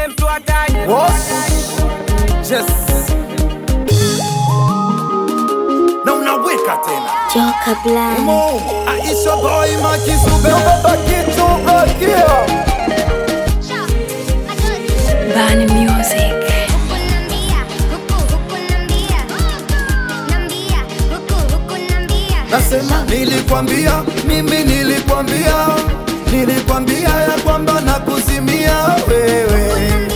mtu hatari. Yes. Na unaweka tena Joka Blind Mo, Aisha boy makisube baba kitu bakia Bani Music. Nasema nilikwambia, mimi nilikwambia ya kwamba nakuzimia wewe.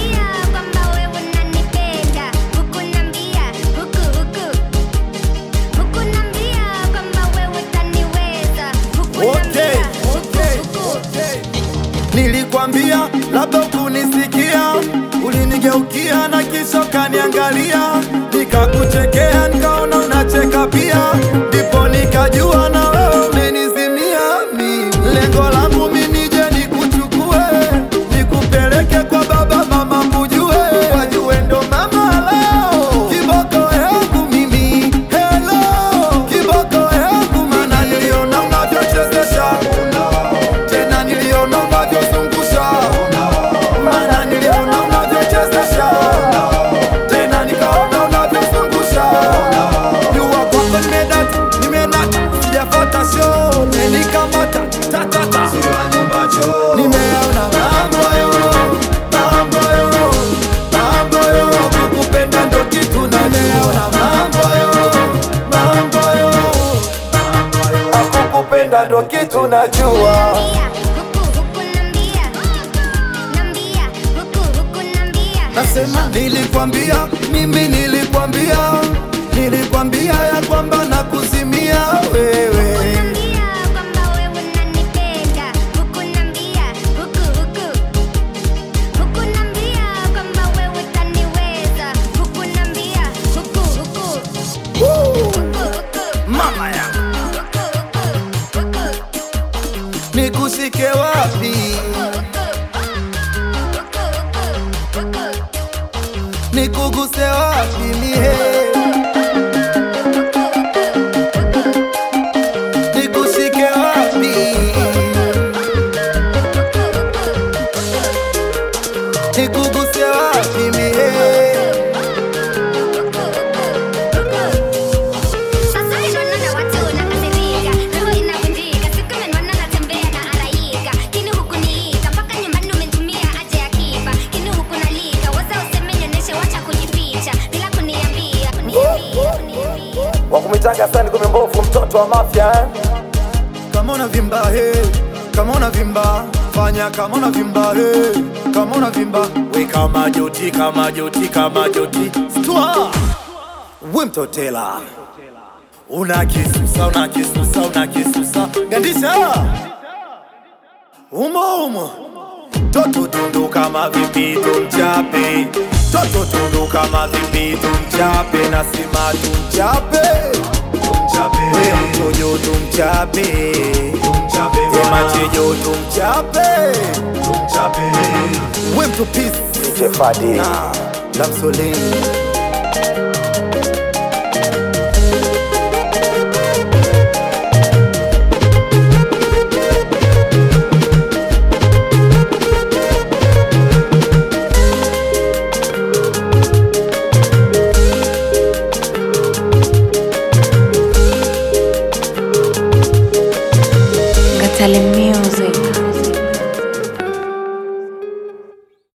Nilikwambia labda kunisikia, ulinigeukia na kisha kaniangalia, nikakuchekea nikaona unacheka pia, ndipo nikajua na wewe umenizimia mimi. Lengo langu mimi nije nikuchukue, nikupeleke kwa baba mama kujue, wajue ndo mama leo kiboko yangu mimi. Hello kiboko yangu, maana niliona unavyochezesha tena, niliona unavyozungusha, maana niliona unavyochezesha tena, nikaona unavyozungusha. Jua kwako nimedata, sijafuata show, nilikamata tatata, nimeona mambo yo, kukupenda ndo kitu, na nimeona mambo yo, kukupenda ndo kitu najua. Nasema nilikwambia, mimi nilikwambia ya kwamba nakuzimia wewe. Mama ya nikushike wapi, nikuguse wapi mie, nikushike wapi, nikuguse wapi mie. Wakumitaga sana kume mbovu, mtoto wa mafia. Kama unavimba kama unavimba, fanya kama unavimba kama unavimba, we kama joti Stwa we mtotela, unakisusa gandisha umo toto tundu kama vipi tumchape, toto tundu kama vipi tumchape, nasima tumchape, we mtojo tumchape, we machejo tumchape, we mtupisi Jefadi na Lamsolini.